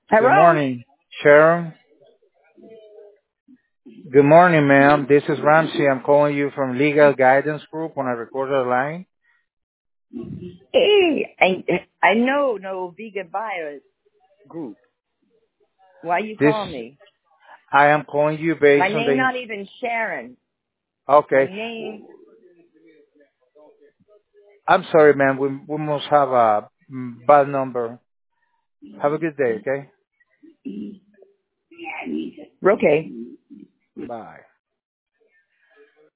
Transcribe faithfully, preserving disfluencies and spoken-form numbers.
Good Hello? morning, Sharon. Good morning, ma'am. This is Ramsey. I'm calling you from Legal Guidance Group on a recorded line. Hey, I, I know no vegan buyers group. Why you This, call me? I am calling you My based on name the, not even Sharon. My okay. name, I'm sorry, ma'am. We, we must have a mm, bad number. Have a good day, okay? okay. Bye.